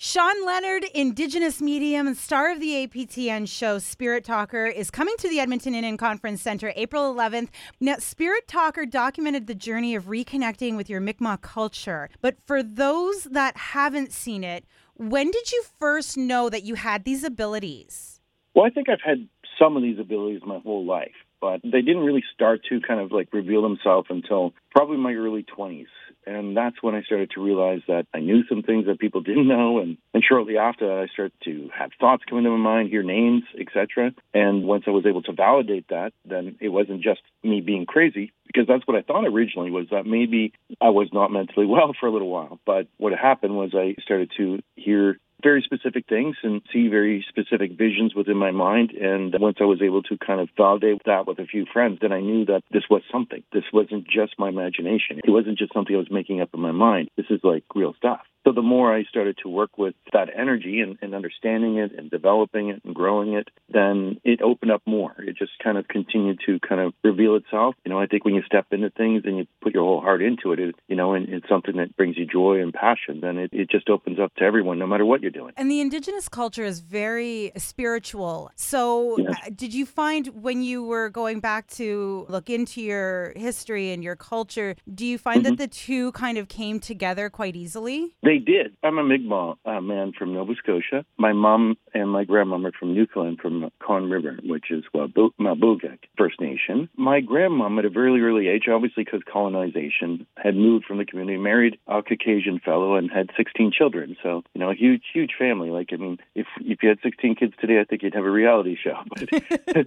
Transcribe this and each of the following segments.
Sean Leonard, Indigenous medium and star of the APTN show Spirit Talker, is coming to the Edmonton Inn and Conference Centre April 11th. Now, Spirit Talker documented the journey of reconnecting with your Mi'kmaq culture. But for those that haven't seen it, when did you first know that you had these abilities? Well, I think I've had some of these abilities my whole life, but they didn't really start to kind of like reveal themselves until probably my early 20s. And that's when I started to realize that I knew some things that people didn't know. And shortly after that, I started to have thoughts come into my mind, hear names, etc. And once I was able to validate that, then it wasn't just me being crazy, because that's what I thought originally, was that maybe I was not mentally well for a little while. But what happened was I started to hear very specific things and see very specific visions within my mind. And once I was able to kind of validate that with a few friends, then I knew that this was something. This wasn't just my imagination. It wasn't just something I was making up in my mind. This is like real stuff. So the more I started to work with that energy and understanding it and developing it and growing it, then it opened up more. It just kind of continued to kind of reveal itself. I think when you step into things and you put your whole heart into it, and it's something that brings you joy and passion, then it just opens up to everyone, no matter what you're doing. And the Indigenous culture is very spiritual. So Did you find when you were going back to look into your history and your culture, do you find that the two kind of came together quite easily? They did. I'm a Mi'kmaq man from Nova Scotia. My mom and my grandmom are from Newfoundland, from Conn River, which is Mabugak First Nation. My grandmom, at a very early age, obviously because colonization, had moved from the community, married a Caucasian fellow, and had 16 children. So, a huge family. If you had 16 kids today, I think you'd have a reality show. But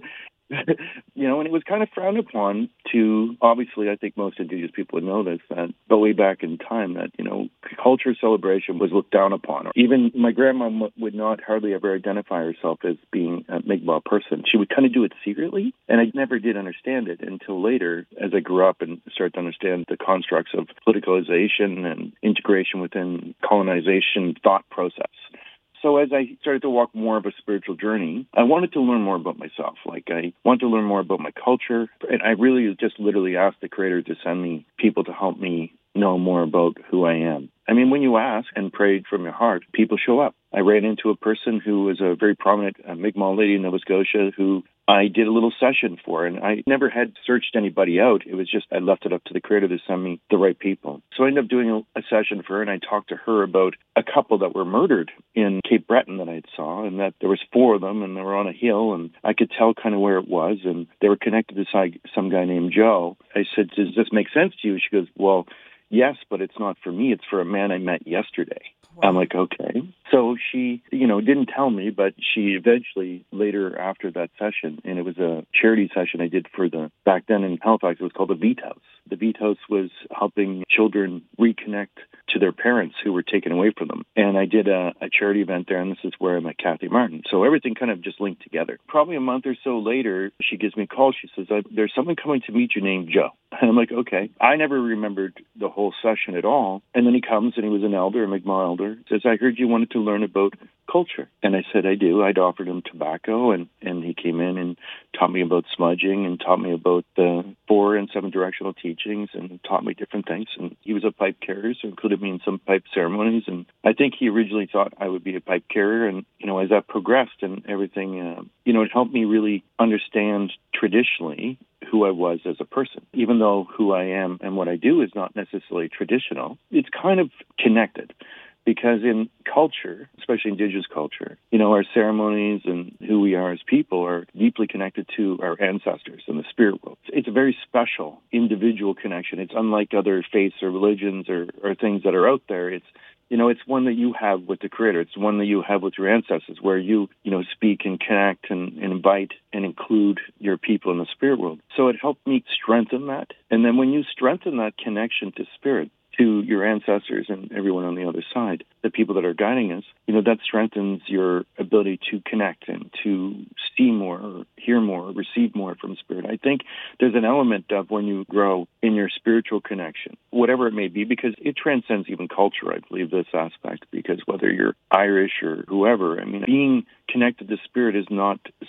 and it was kind of frowned upon to, obviously, I think most Indigenous people would know this, that but way back in time that, culture celebration was looked down upon. Even my grandma would not hardly ever identify herself as being a Mi'kmaq person. She would kind of do it secretly, and I never did understand it until later, as I grew up and started to understand the constructs of politicalization and integration within colonization thought process. So as I started to walk more of a spiritual journey, I wanted to learn more about myself. I wanted to learn more about my culture. And I really just literally asked the Creator to send me people to help me know more about who I am. When you ask and pray from your heart, people show up. I ran into a person who was a very prominent Mi'kmaq lady in Nova Scotia who I did a little session for, and I never had searched anybody out. It was just I left it up to the Creator to send me the right people. So I ended up doing a session for her, and I talked to her about a couple that were murdered in Cape Breton that I saw, and that there was 4 of them, and they were on a hill, and I could tell kind of where it was, and they were connected to some guy named Joe. I said, "Does this make sense to you?" She goes, "Well, yes, but it's not for me. It's for a man I met yesterday." Wow. I'm like, okay. So she, didn't tell me, but she eventually, later after that session, and it was a charity session I did for back then in Halifax, it was called the Beat House. The Beat House was helping children reconnect to their parents who were taken away from them. And I did a charity event there, and this is where I met Kathy Martin. So everything kind of just linked together. Probably a month or so later, she gives me a call. She says, "There's someone coming to meet you named Joe." And I'm like, okay. I never remembered the whole session at all. And then he comes, and he was an elder, a Mi'kmaq elder. Says, "I heard you wanted to learn about culture." And I said, "I do." I'd offered him tobacco, and he came in and taught me about smudging and taught me about the 4 and 7 directional teachings and taught me different things. And he was a pipe carrier, so included me in some pipe ceremonies. And I think he originally thought I would be a pipe carrier. And, as that progressed and everything, it helped me really understand traditionally who I was as a person. Even though who I am and what I do is not necessarily traditional, it's kind of connected. Because in culture, especially Indigenous culture, our ceremonies and who we are as people are deeply connected to our ancestors and the spirit world. It's a very special individual connection. It's unlike other faiths or religions or things that are out there. It's one that you have with the Creator. It's one that you have with your ancestors, where you speak and connect and invite and include your people in the spirit world. So it helped me strengthen that. And then when you strengthen that connection to spirit, to your ancestors and everyone on the other side, the people that are guiding us, that strengthens your ability to connect and to see more, or hear more, or receive more from Spirit. I think there's an element of when you grow in your spiritual connection, whatever it may be, because it transcends even culture, I believe, this aspect, because whether you're Irish or whoever, being connected to Spirit is not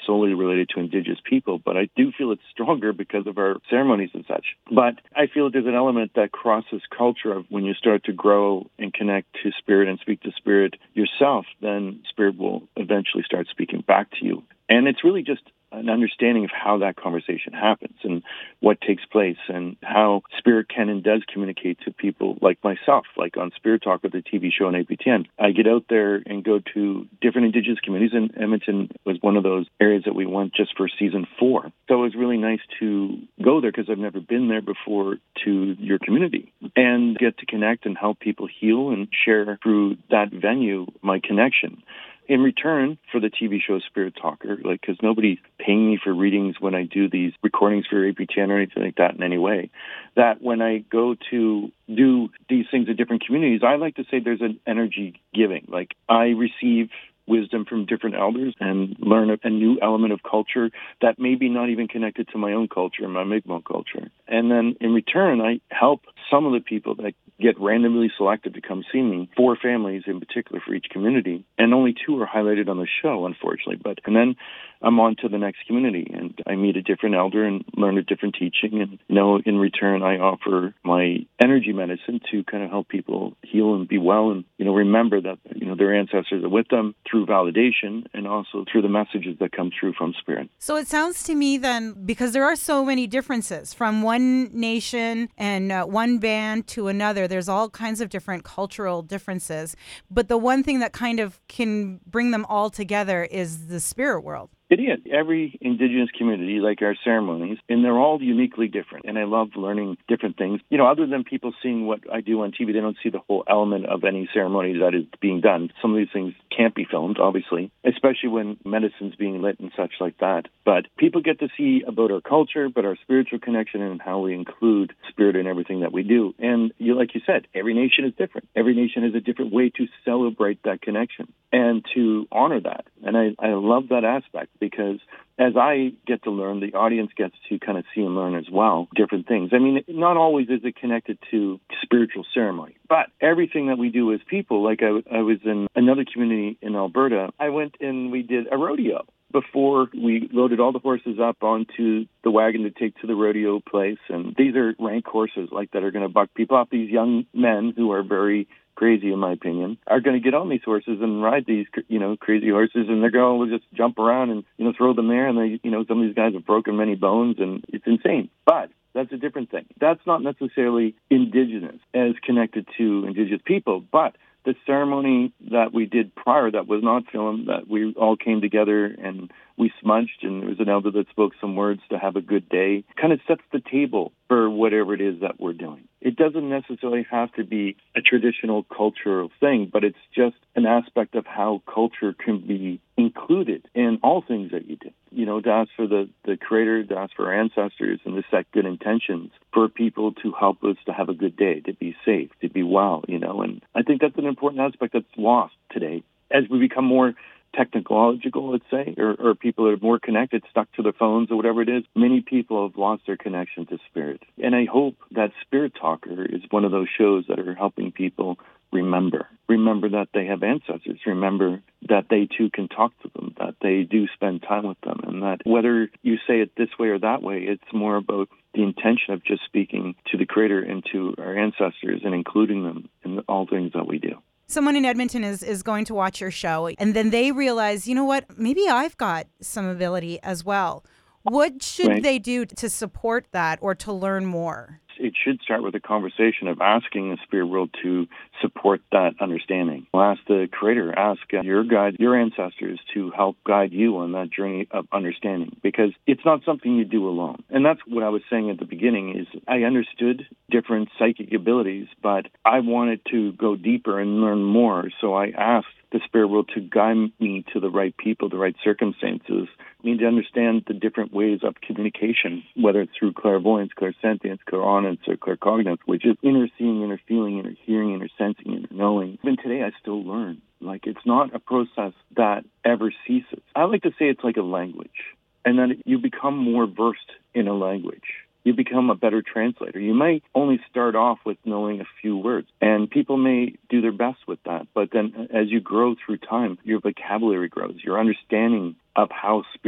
solely related to Indigenous people, but I do feel it's stronger because of our ceremonies and such. But I feel there's an element that crosses culture of when you start to grow and connect to Spirit and speak to Spirit yourself, then Spirit will eventually start speaking back to you. And it's really just an understanding of how that conversation happens and what takes place and how Spirit can and does communicate to people like myself, like on Spirit Talk with the TV show on APTN. I get out there and go to different Indigenous communities, and Edmonton was one of those areas that we went just for season 4. So it was really nice to go there because I've never been there before to your community and get to connect and help people heal and share through that venue my connection. In return for the TV show Spirit Talker, because nobody's paying me for readings when I do these recordings for APTN or anything like that in any way, that when I go to do these things in different communities, I like to say there's an energy giving. Like I receive wisdom from different elders and learn a new element of culture that may be not even connected to my own culture, my Mi'kmaq culture. And then in return, I help some of the people that get randomly selected to come see me, 4 families in particular for each community, and only 2 are highlighted on the show, unfortunately. And then I'm on to the next community, and I meet a different elder and learn a different teaching, and in return, I offer my energy medicine to kind of help people heal and be well, and remember that their ancestors are with them through validation and also through the messages that come through from Spirit. So it sounds to me then, because there are so many differences from one nation and one band to another, there's all kinds of different cultural differences. But the one thing that kind of can bring them all together is the spirit world. It is. Every Indigenous community, like our ceremonies, and they're all uniquely different. And I love learning different things. Other than people seeing what I do on TV, they don't see the whole element of any ceremony that is being done. Some of these things can't be filmed, obviously, especially when medicine's being lit and such like that. But people get to see about our culture, but our spiritual connection and how we include Spirit in everything that we do. And like you said, every nation is different. Every nation has a different way to celebrate that connection and to honor that. And I love that aspect, because as I get to learn, the audience gets to kind of see and learn as well different things. I mean, not always is it connected to spiritual ceremony, but everything that we do as people, like I was in another community in Alberta, I went and we did a rodeo. Before we loaded all the horses up onto the wagon to take to the rodeo place, and these are rank horses that are going to buck people off. These young men who are very crazy, in my opinion, are going to get on these horses and ride these, crazy horses, and they're going to just jump around and, throw them there. And they, some of these guys have broken many bones, and it's insane. But that's a different thing. That's not necessarily Indigenous as connected to Indigenous people, but the ceremony that we did prior that was not filmed, that we all came together and we smudged, and there was an elder that spoke some words to have a good day, kind of sets the table for whatever it is that we're doing. It doesn't necessarily have to be a traditional cultural thing, but it's just an aspect of how culture can be included in all things that you do. To ask for the Creator, to ask for our ancestors, and to set good intentions for people to help us to have a good day, to be safe, to be well, And I think that's an important aspect that's lost today. As we become more technological, let's say, or people are more connected, stuck to their phones or whatever it is, many people have lost their connection to Spirit. And I hope that Spirit Talker is one of those shows that are helping people remember that they have ancestors, remember that they too can talk to them, that they do spend time with them, and that whether you say it this way or that way, it's more about the intention of just speaking to the Creator and to our ancestors and including them in all things that we do. Someone in Edmonton is going to watch your show, and then they realize, maybe I've got some ability as well. What should they do to support that or to learn more? It should start with a conversation of asking the spirit world to support that understanding. Ask the Creator, ask your guide, your ancestors to help guide you on that journey of understanding, because it's not something you do alone. And that's what I was saying at the beginning is I understood different psychic abilities, but I wanted to go deeper and learn more. So I asked the spirit world to guide me to the right people, the right circumstances. I need to understand the different ways of communication, whether it's through clairvoyance, clairsentience, clairaudence, or claircognizance, which is inner seeing, inner feeling, inner hearing, inner sensing, inner knowing. Even today, I still learn. It's not a process that ever ceases. I like to say it's like a language, and then you become more versed in a language. You become a better translator. You might only start off with knowing a few words, and people may do their best with that. But then as you grow through time, your vocabulary grows, your understanding of how spirit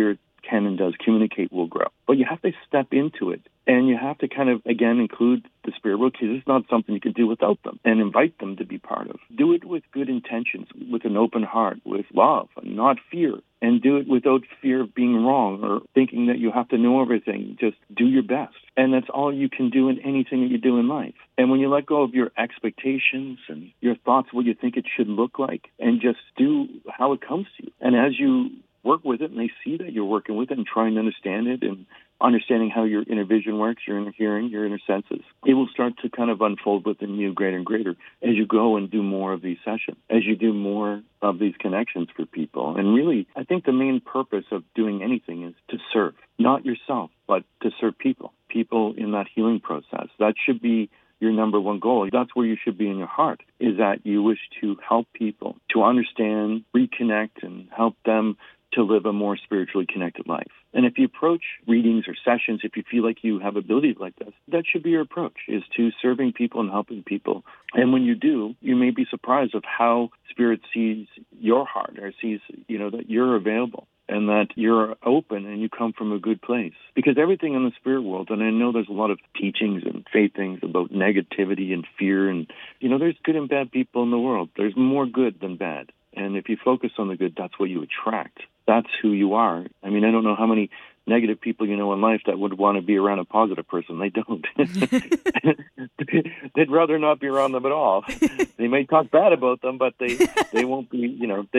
can and does communicate will grow. But you have to step into it, and you have to kind of, again, include the spirit world, because it's not something you can do without them, and invite them to be part of. Do it with good intentions, with an open heart, with love, and not fear. And do it without fear of being wrong or thinking that you have to know everything. Just do your best. And that's all you can do in anything that you do in life. And when you let go of your expectations and your thoughts, what you think it should look like, and just do how it comes to you. And as you work with it and they see that you're working with it and trying to understand it and understanding how your inner vision works, your inner hearing, your inner senses, it will start to kind of unfold within you greater and greater as you go and do more of these sessions, as you do more of these connections for people. And really, I think the main purpose of doing anything is to serve, not yourself, but to serve people in that healing process. That should be your number one goal. That's where you should be in your heart, is that you wish to help people to understand, reconnect, and help them to live a more spiritually connected life. And if you approach readings or sessions, if you feel like you have abilities like this, that should be your approach, is to serving people and helping people. And when you do, you may be surprised of how Spirit sees your heart, or sees, that you're available and that you're open and you come from a good place. Because everything in the spirit world, and I know there's a lot of teachings and faith things about negativity and fear, and, there's good and bad people in the world. There's more good than bad. And if you focus on the good, that's what you attract. That's who you are. I mean, I don't know how many negative people you know in life that would want to be around a positive person. They don't. They'd rather not be around them at all. They may talk bad about them, but they won't be,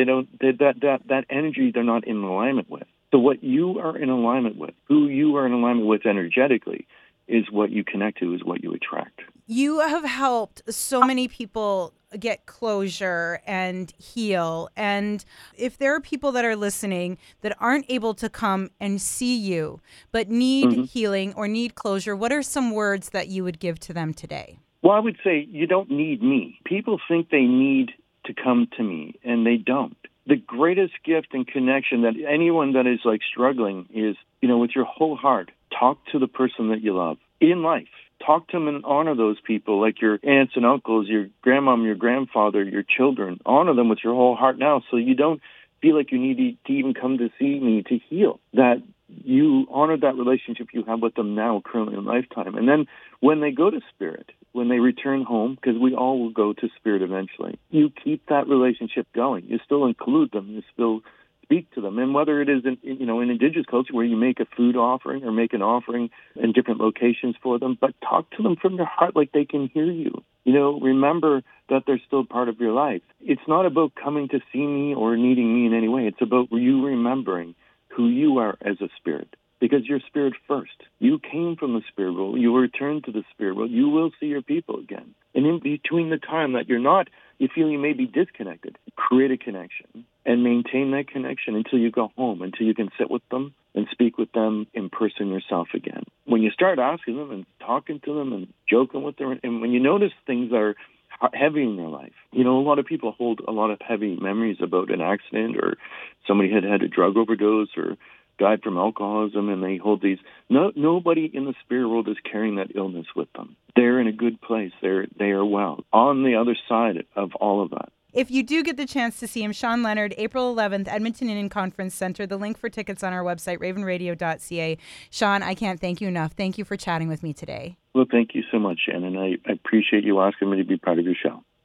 that energy they're not in alignment with. So what you are in alignment with, who you are in alignment with energetically, is what you connect to, is what you attract. You have helped so many people get closure and heal. And if there are people that are listening that aren't able to come and see you, but need healing or need closure, what are some words that you would give to them today? Well, I would say you don't need me. People think they need to come to me, and they don't. The greatest gift and connection that anyone that is struggling is, with your whole heart, talk to the person that you love in life. Talk to them and honor those people, like your aunts and uncles, your grandmom, your grandfather, your children. Honor them with your whole heart now, so you don't feel like you need to even come to see me to heal. That you honor that relationship you have with them now, currently in lifetime. And then when they go to Spirit, when they return home, because we all will go to Spirit eventually, you keep that relationship going. You still include them. You still speak to them. And whether it is in indigenous culture where you make a food offering or make an offering in different locations for them, but talk to them from your heart like they can hear you. Remember that they're still part of your life. It's not about coming to see me or needing me in any way. It's about you remembering who you are as a spirit, because you're spirit first. You came from the spirit world. You will return to the spirit world. You will see your people again. And in between the time that you feel you may be disconnected, create a connection and maintain that connection until you go home, until you can sit with them and speak with them in person yourself again. When you start asking them and talking to them and joking with them, and when you notice things are heavy in their life, a lot of people hold a lot of heavy memories about an accident, or somebody had a drug overdose, or died from alcoholism, and they hold these. Nobody in the spirit world is carrying that illness with them. They're in a good place. They are well on the other side of all of that. If you do get the chance to see him, Sean Leonard, April 11th, Edmonton Indian Conference Center. The link for tickets on our website, ravenradio.ca. Sean, I can't thank you enough. Thank you for chatting with me today. Well, thank you so much, Shannon. I appreciate you asking me to be part of your show.